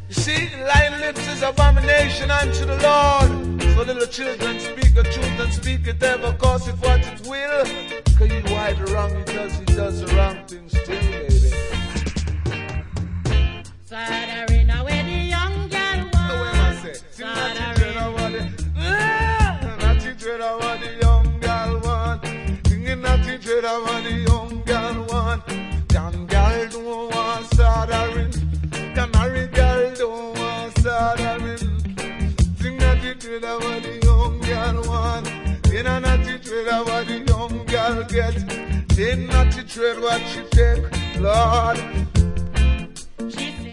You see, lying lips is abomination unto the Lord. So little children speak the truth and speak it ever, cause it what it will. Cause you why the wrong he does the wrong thing still, baby. Soldering away the young girl one. The way I say, see not the dread of what the young girl want. Singing not the dread of what the young girl want. Young girl don't want soldering. The married girl don't want soldering. Sing not the dread of what the young girl want. They not the dread of what the young girl get. They not the dread what she take, Lord.